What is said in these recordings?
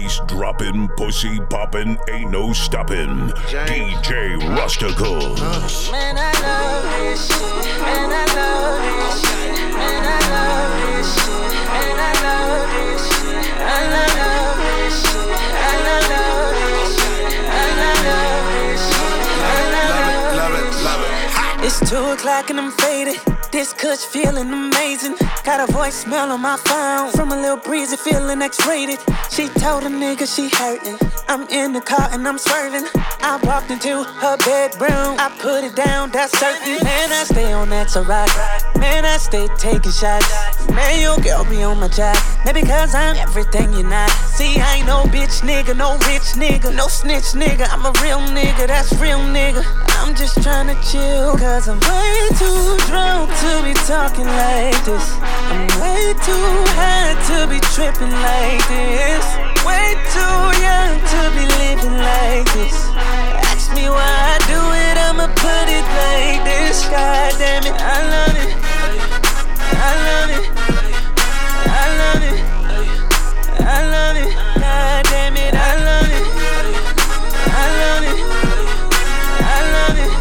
bass dropping, pussy popping, ain't no stopping. DJ Rustical. Man, I love this shit. Man, I love this shit. Man, I love this shit. Man, I love this shit. I love this shit. I love this shit. I love this shit. Love it. It's 2 o'clock and I'm faded. This kush feeling amazing. Got a voicemail on my phone from a little breezy feeling X-rated. She told a nigga she hurtin'. I'm in the car and I'm swerving. I walked into her bedroom. I put it down, that's certain. Man, I stay on that to rock. Man, I stay taking shots. Man, your girl be on my job. Maybe cause I'm everything you're not. See, I ain't no bitch nigga, no rich nigga, no snitch nigga. I'm a real nigga, that's real nigga. I'm just tryna chill, cause I'm way too drunk to be talking like this. I'm way too high to be tripping like this. Way too young to be living like this. Ask me why I do it, I'ma put it like this. God damn it, I love it. I love it. I love it. I love it. God damn it, I love it. I love it. I love it.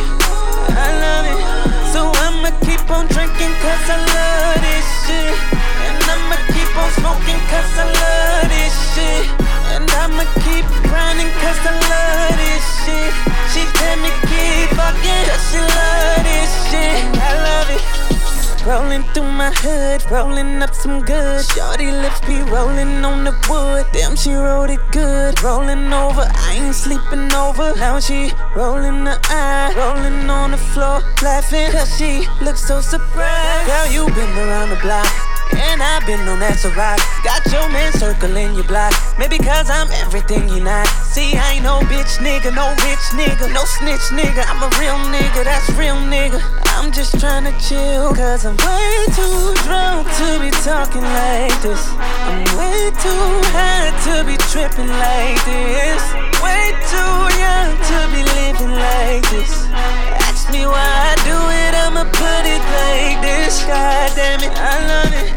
I love it. So I'ma keep on drinking cause I love this shit. And I'ma keep on smoking cause I love this shit. And I'ma keep grinding cause I love this shit. She tell me keep fucking cause she love this shit. And I love it. Rolling through my hood, rolling up some good. Shorty lips be rolling on the wood. Damn, she wrote it good. Rolling over, I ain't sleeping over. Now she rolling the eye, rolling on the floor, laughing cause she looks so surprised. Girl, you been around the block, and I've been on that to rock. Got your man circling your block. Maybe cause I'm everything you're not. See, I ain't no bitch nigga, no rich nigga, no snitch nigga. I'm a real nigga, that's real nigga. I'm just tryna chill, cause I'm way too drunk to be talking like this. I'm way too high to be tripping like this. Way too young to be living like this. Ask me why I do it, I'ma put it like this. God damn it, I love it.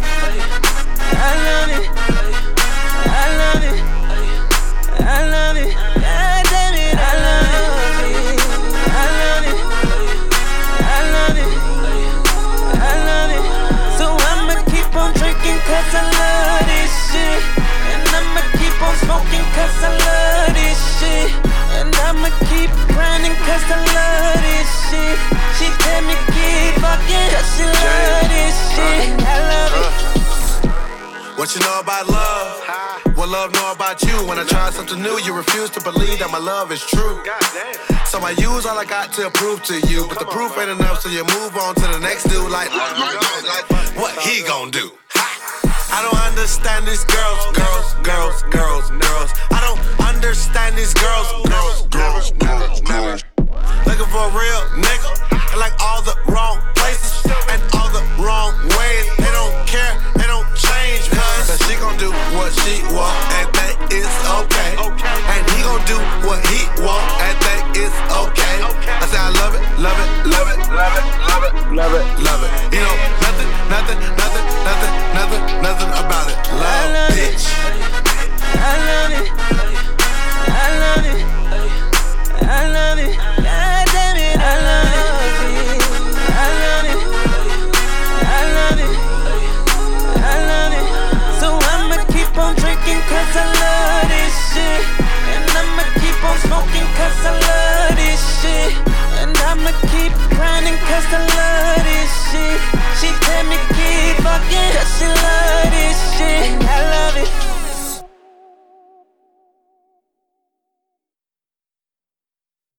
I love it. I love it. I love it. God damn it, I love it. I love it. I love it. I love it. So I'ma keep on drinking cause I love this shit. And I'ma keep on smoking cause I love this shit. And I'ma keep grinding cause I love this shit. She tell me keep fucking cause she love this shit. I love it. What you know about love? What love know about you? When I try something new, you refuse to believe that my love is true. So I use all I got to prove to you, but the proof ain't enough, so you move on to the next dude. Like what he gon' do? I don't understand these girls. I don't understand these girls. Looking for a real nigga, in like all the wrong places and all the wrong ways. They don't care, they don't change, cause she gon' do what she want and think it's okay. And he gon' do what he want and think it's okay. I say I love it, love it, love it, love it, love it, love it, love it. You know, nothing about it. Love, bitch. I love it. I love it. I love it. God damn it, I love it. I love it. I love it. I love it. So I'ma keep on drinking cause I love this shit. And I'ma keep on smoking cause I love this shit. And I'ma keep grinding cause I love this shit. She tell me keep fucking cause she love